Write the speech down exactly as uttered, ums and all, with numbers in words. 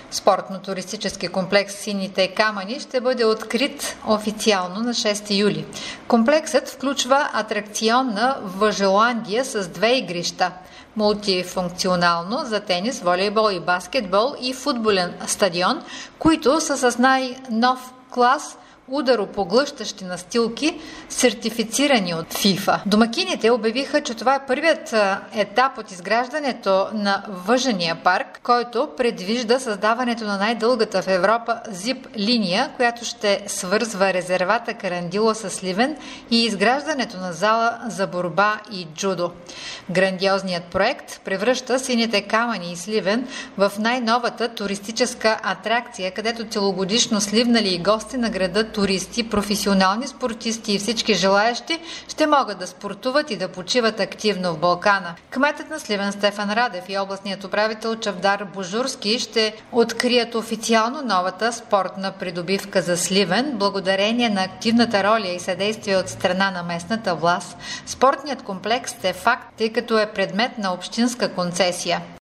Спортно-туристически комплекс Сините камъни ще бъде открит официално на шести юли. Комплексът включва атракционна Въжеландия с две игрища, мултифункционално за тенис, волейбол и баскетбол и футболен стадион, които са с най-нов клас ударопоглъщащи настилки, сертифицирани от ФИФА. Домакините обявиха, че това е първият етап от изграждането на Въжения парк, който предвижда създаването на най-дългата в Европа зип линия, която ще свързва резервата Карандила с Сливен, и изграждането на зала за борба и джудо. Грандиозният проект превръща Сините камъни и Сливен в най-новата туристическа атракция, където целогодишно сливнали и гости на града туристи, професионални спортисти и всички желаещи ще могат да спортуват и да почиват активно в Балкана. Кметът на Сливен Стефан Радев и областният управител Чавдар Божурски ще открият официално новата спортна придобивка за Сливен, благодарение на активната роля и съдействие от страна на местната власт. Спортният комплекс е факт, тъй като е предмет на общинска концесия.